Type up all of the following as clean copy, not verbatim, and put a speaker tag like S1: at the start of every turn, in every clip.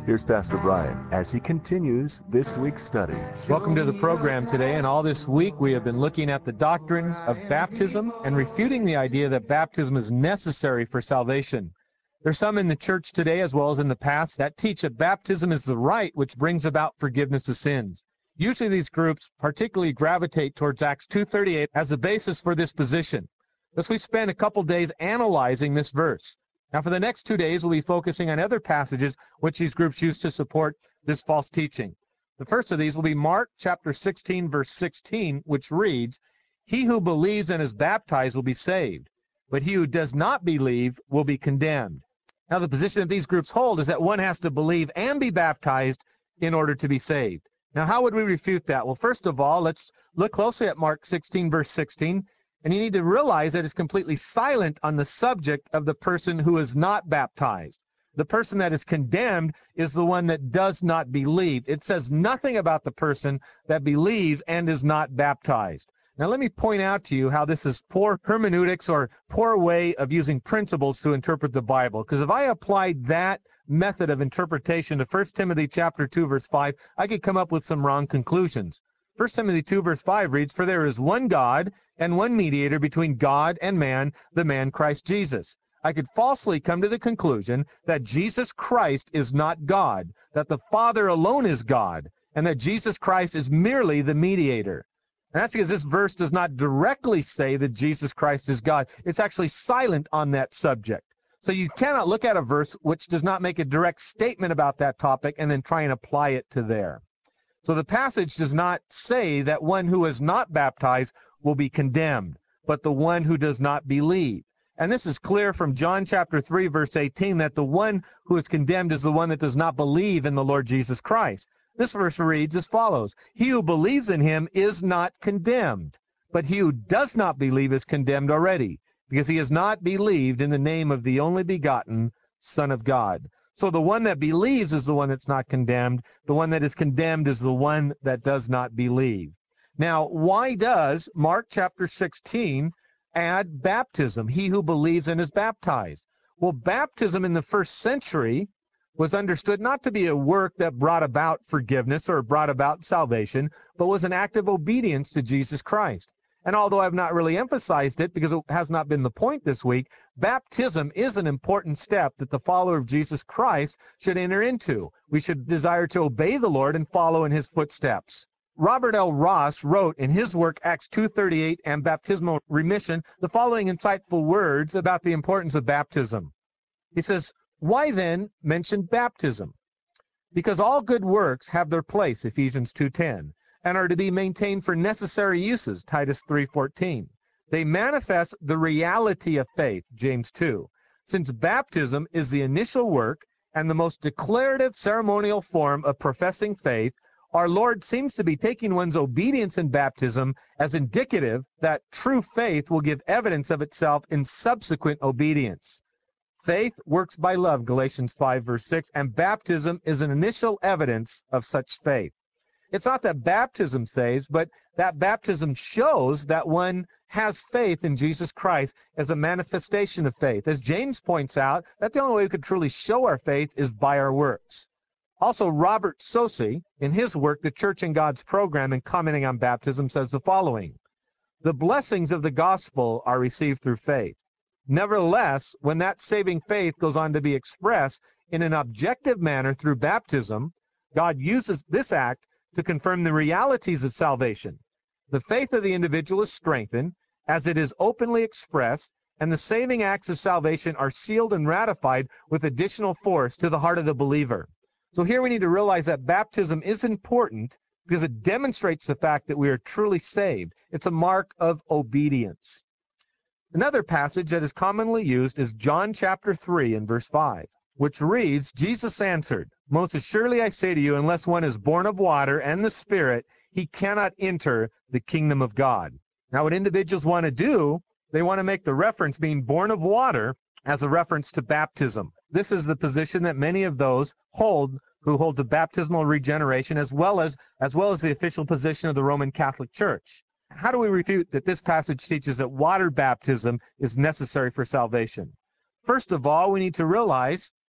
S1: Here's Pastor Brian as he continues this week's study.
S2: Welcome to the program today, and all this week we have been looking at the doctrine of baptism and refuting the idea that baptism is necessary for salvation. There's some in the church today, as well as in the past, that teach that baptism is the rite which brings about forgiveness of sins. Usually these groups particularly gravitate towards Acts 2:38 as the basis for this position. Thus we spent a couple days analyzing this verse. Now for the next 2 days we'll be focusing on other passages which these groups use to support this false teaching. The first of these will be Mark chapter 16 verse 16, which reads, "He who believes and is baptized will be saved, but he who does not believe will be condemned." Now the position that these groups hold is that one has to believe and be baptized in order to be saved. Now how would we refute that? Well, first of all, let's look closely at Mark 16 verse 16. And you need to realize that it's completely silent on the subject of the person who is not baptized. The person that is condemned is the one that does not believe. It says nothing about the person that believes and is not baptized. Now let me point out to you how this is poor hermeneutics or poor way of using principles to interpret the Bible. Because if I applied that method of interpretation to 1 Timothy chapter 2 verse 5, I could come up with some wrong conclusions. 1 Timothy 2 verse 5 reads, "For there is one God and one mediator between God and man, the man Christ Jesus." I could falsely come to the conclusion that Jesus Christ is not God, that the Father alone is God, and that Jesus Christ is merely the mediator. And that's because this verse does not directly say that Jesus Christ is God. It's actually silent on that subject. So you cannot look at a verse which does not make a direct statement about that topic and then try and apply it to there. So the passage does not say that one who is not baptized will be condemned, but the one who does not believe. And this is clear from John chapter 3 verse 18 that the one who is condemned is the one that does not believe in the Lord Jesus Christ. This verse reads as follows, "He who believes in him is not condemned, but he who does not believe is condemned already, because he has not believed in the name of the only begotten Son of God." So the one that believes is the one that's not condemned. The one that is condemned is the one that does not believe. Now, why does Mark chapter 16 add baptism, "He who believes and is baptized"? Well, baptism in the first century was understood not to be a work that brought about forgiveness or brought about salvation, but was an act of obedience to Jesus Christ. And although I've not really emphasized it because it has not been the point this week, baptism is an important step that the follower of Jesus Christ should enter into. We should desire to obey the Lord and follow in his footsteps. Robert L. Ross wrote in his work Acts 2:38 and Baptismal Remission the following insightful words about the importance of baptism. He says, "Why then mention baptism? Because all good works have their place, Ephesians 2:10. And are to be maintained for necessary uses, Titus 3:14. They manifest the reality of faith, James 2. Since baptism is the initial work and the most declarative ceremonial form of professing faith, our Lord seems to be taking one's obedience in baptism as indicative that true faith will give evidence of itself in subsequent obedience. Faith works by love, Galatians 5 verse 6, and baptism is an initial evidence of such faith." It's not that baptism saves, but that baptism shows that one has faith in Jesus Christ as a manifestation of faith. As James points out, that the only way we could truly show our faith is by our works. Also, Robert Saucy, in his work, The Church in God's Program, and commenting on baptism, says the following, "The blessings of the gospel are received through faith. Nevertheless, when that saving faith goes on to be expressed in an objective manner through baptism, God uses this act to confirm the realities of salvation. The faith of the individual is strengthened as it is openly expressed, and the saving acts of salvation are sealed and ratified with additional force to the heart of the believer." So here we need to realize that baptism is important because it demonstrates the fact that we are truly saved. It's a mark of obedience. Another passage that is commonly used is John chapter 3 and verse 5. Which reads, "Jesus answered, Most assuredly I say to you, unless one is born of water and the Spirit, he cannot enter the kingdom of God." Now what individuals want to do, they want to make the reference being born of water as a reference to baptism. This is the position that many of those hold who hold to baptismal regeneration as well as the official position of the Roman Catholic Church. How do we refute that this passage teaches that water baptism is necessary for salvation? First of all, we need to realize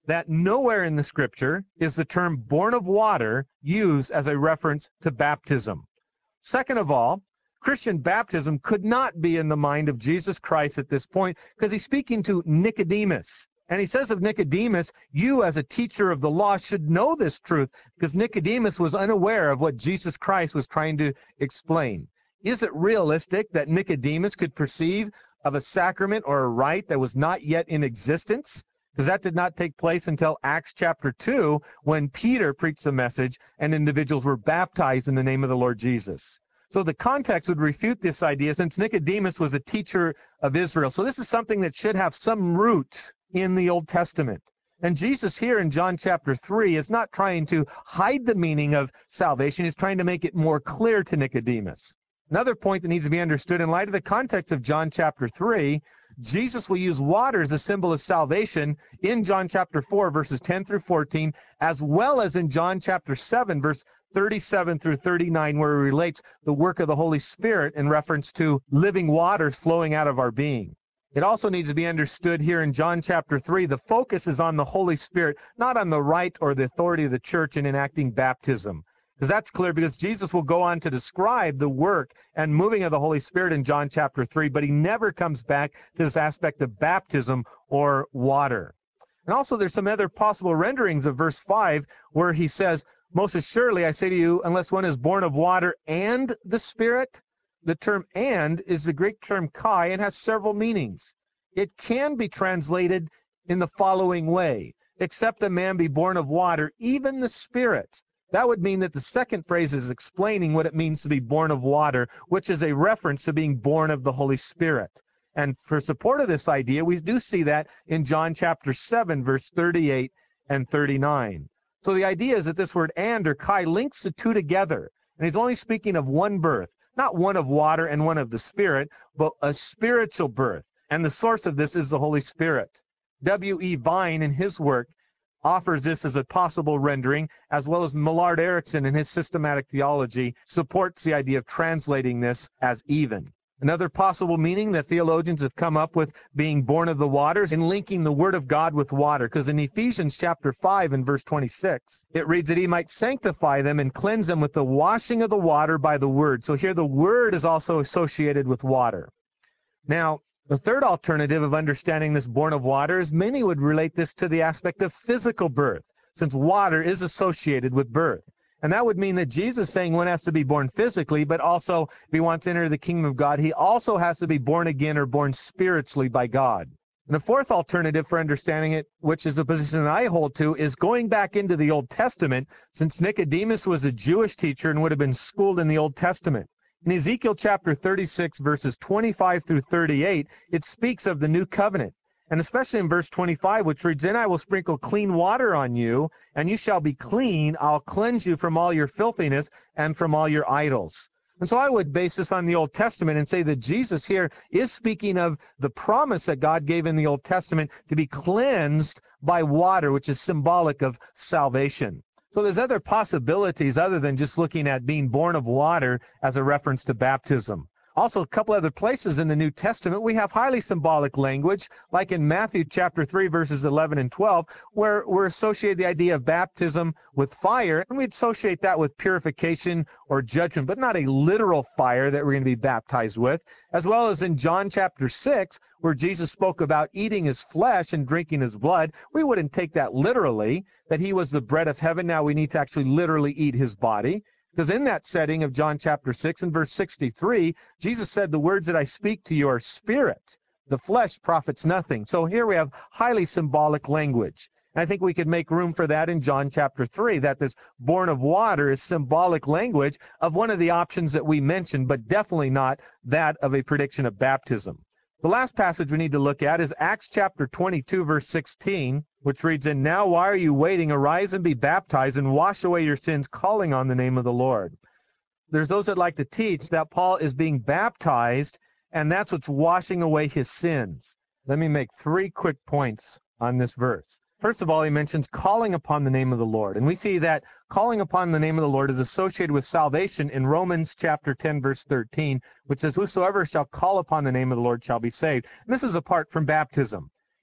S2: that nowhere in the Scripture is the term born of water used as a reference to baptism. Second of all, Christian baptism could not be in the mind of Jesus Christ at this point because he's speaking to Nicodemus. And he says of Nicodemus, you as a teacher of the law should know this truth, because Nicodemus was unaware of what Jesus Christ was trying to explain. Is it realistic that Nicodemus could perceive of a sacrament or a rite that was not yet in existence? Because that did not take place until Acts chapter 2, when Peter preached the message and individuals were baptized in the name of the Lord Jesus. So the context would refute this idea, since Nicodemus was a teacher of Israel. So this is something that should have some root in the Old Testament. And Jesus here in John chapter 3 is not trying to hide the meaning of salvation. He's trying to make it more clear to Nicodemus. Another point that needs to be understood in light of the context of John chapter 3, Jesus will use water as a symbol of salvation in John chapter 4, verses 10 through 14, as well as in John chapter 7, verse 37 through 39, where he relates the work of the Holy Spirit in reference to living waters flowing out of our being. It also needs to be understood here in John chapter 3, the focus is on the Holy Spirit, not on the right or the authority of the church in enacting baptism. Because that's clear, because Jesus will go on to describe the work and moving of the Holy Spirit in John chapter 3, but he never comes back to this aspect of baptism or water. And also there's some other possible renderings of verse 5 where he says, most assuredly I say to you, unless one is born of water and the Spirit. The term and is the Greek term kai and has several meanings. It can be translated in the following way: except a man be born of water, even the Spirit. That would mean that the second phrase is explaining what it means to be born of water, which is a reference to being born of the Holy Spirit. And for support of this idea, we do see that in John chapter 7, verse 38 and 39. So the idea is that this word and or kai links the two together. And he's only speaking of one birth. Not one of water and one of the Spirit, but a spiritual birth. And the source of this is the Holy Spirit. W.E. Vine, in his work, offers this as a possible rendering, as well as Millard Erickson, in his systematic theology, supports the idea of translating this as even. Another possible meaning that theologians have come up with being born of the waters in linking the Word of God with water. Because in Ephesians chapter 5 and verse 26, it reads that he might sanctify them and cleanse them with the washing of the water by the Word. So here the Word is also associated with water. Now, the third alternative of understanding this born of water is many would relate this to the aspect of physical birth, since water is associated with birth. And that would mean that Jesus is saying one has to be born physically, but also if he wants to enter the kingdom of God, he also has to be born again or born spiritually by God. And the fourth alternative for understanding it, which is the position that I hold to, is going back into the Old Testament, since Nicodemus was a Jewish teacher and would have been schooled in the Old Testament. In Ezekiel chapter 36, verses 25 through 38, it speaks of the new covenant. And especially in verse 25, which reads, then I will sprinkle clean water on you, and you shall be clean. I'll cleanse you from all your filthiness and from all your idols. And so I would base this on the Old Testament and say that Jesus here is speaking of the promise that God gave in the Old Testament to be cleansed by water, which is symbolic of salvation. So there's other possibilities other than just looking at being born of water as a reference to baptism. Also, a couple other places in the New Testament, we have highly symbolic language, like in Matthew chapter 3, verses 11 and 12, where we're associated the idea of baptism with fire, and we associate that with purification or judgment, but not a literal fire that we're going to be baptized with, as well as in John chapter 6, where Jesus spoke about eating his flesh and drinking his blood. We wouldn't take that literally, that he was the bread of heaven. Now we need to actually literally eat his body. Because in that setting of John chapter 6 and verse 63, Jesus said, the words that I speak to you are spirit. The flesh profits nothing. So here we have highly symbolic language. And I think we could make room for that in John chapter 3, that this born of water is symbolic language of one of the options that we mentioned, but definitely not that of a prediction of baptism. The last passage we need to look at is Acts chapter 22, verse 16, which reads, and now why are you waiting? Arise and be baptized and wash away your sins, calling on the name of the Lord. There's those that like to teach that Paul is being baptized, and that's what's washing away his sins. Let me make 3 quick points on this verse. First of all, he mentions calling upon the name of the Lord. And we see that calling upon the name of the Lord is associated with salvation in Romans chapter 10, verse 13, which says, whosoever shall call upon the name of the Lord shall be saved. And this is apart from baptism.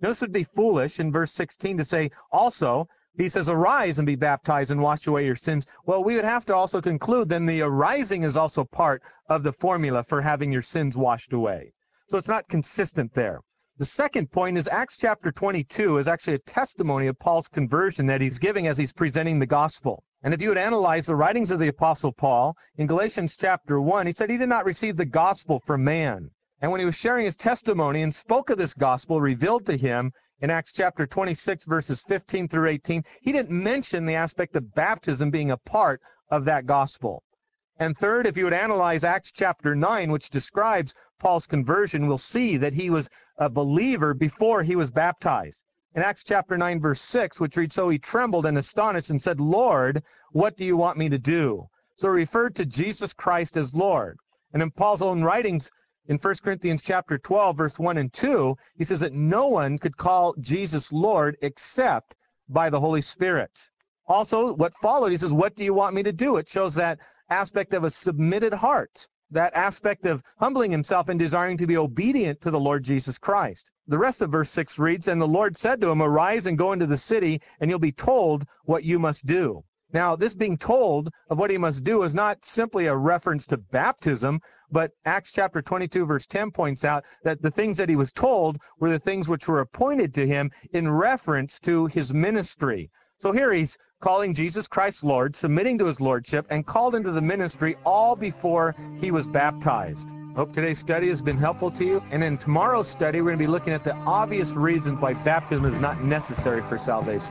S2: Now, this would be foolish in verse 16 to say also, he says, arise and be baptized and wash away your sins. Well, we would have to also conclude then the arising is also part of the formula for having your sins washed away. So it's not consistent there. The second point is Acts chapter 22 is actually a testimony of Paul's conversion that he's giving as he's presenting the gospel. And if you would analyze the writings of the Apostle Paul, in Galatians chapter 1, he said he did not receive the gospel from man. And when he was sharing his testimony and spoke of this gospel revealed to him in Acts chapter 26, verses 15 through 18, he didn't mention the aspect of baptism being a part of that gospel. And third, if you would analyze Acts chapter 9, which describes Paul's conversion, we'll see that he was a believer before he was baptized. In Acts chapter 9, verse 6, which reads, so he trembled and astonished and said, Lord, what do you want me to do? So he referred to Jesus Christ as Lord. And in Paul's own writings, in 1 Corinthians chapter 12, verse 1 and 2, he says that no one could call Jesus Lord except by the Holy Spirit. Also, what followed, he says, what do you want me to do? It shows that aspect of a submitted heart, that aspect of humbling himself and desiring to be obedient to the Lord Jesus Christ. The rest of verse 6 reads, and the Lord said to him, arise and go into the city, and you'll be told what you must do. Now, this being told of what he must do is not simply a reference to baptism, but Acts chapter 22, verse 10 points out that the things that he was told were the things which were appointed to him in reference to his ministry. So here he's calling Jesus Christ Lord, submitting to his lordship, and called into the ministry all before he was baptized. Hope today's study has been helpful to you. And in tomorrow's study, we're going to be looking at the obvious reasons why baptism is not necessary for salvation.